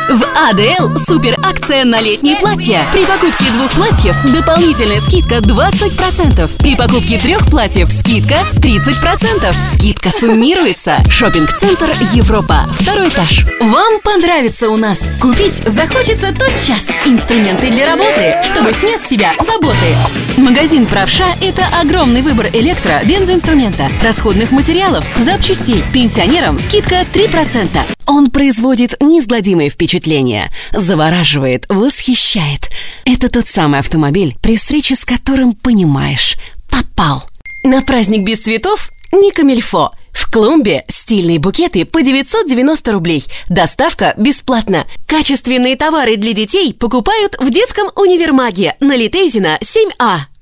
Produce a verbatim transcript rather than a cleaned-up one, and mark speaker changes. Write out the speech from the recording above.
Speaker 1: В АДЛ супер акция на летние платья. При покупке двух платьев дополнительная скидка двадцать процентов. При покупке трех платьев скидка тридцать процентов. Скидка суммируется. Шоппинг-центр Европа. Второй этаж. Вам понравится у нас. Купить захочется тотчас. Инструменты для работы, чтобы снять с себя заботы. Магазин «Правша» — это огромный выбор электро, бензоинструмента, расходных материалов, запчастей. Пенсионерам скидка три процента. Он производит неизгладимое впечатление, завораживает, восхищает. Это тот самый автомобиль, при встрече с которым понимаешь – попал. На праздник без цветов – не камильфо. В Клумбе стильные букеты по девятьсот девяносто рублей. Доставка бесплатна. Качественные товары для детей покупают в детском универмаге на Литейзина семь А.